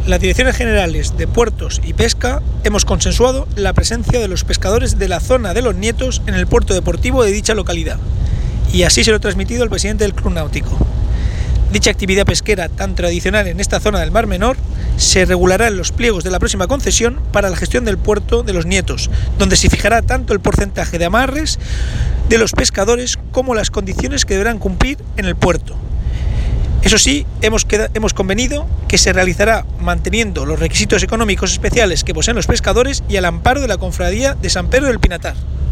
las direcciones generales de Puertos y Pesca hemos consensuado la presencia de los pescadores de la zona de Los Nietos en el puerto deportivo de dicha localidad, y así se lo he transmitido al presidente del Club Náutico. Dicha actividad pesquera tan tradicional en esta zona del Mar Menor se regulará en los pliegos de la próxima concesión para la gestión del puerto de Los Nietos, donde se fijará tanto el porcentaje de amarres de los pescadores como las condiciones que deberán cumplir en el puerto. Eso sí, hemos convenido que se realizará manteniendo los requisitos económicos especiales que poseen los pescadores y al amparo de la Cofradía de San Pedro del Pinatar.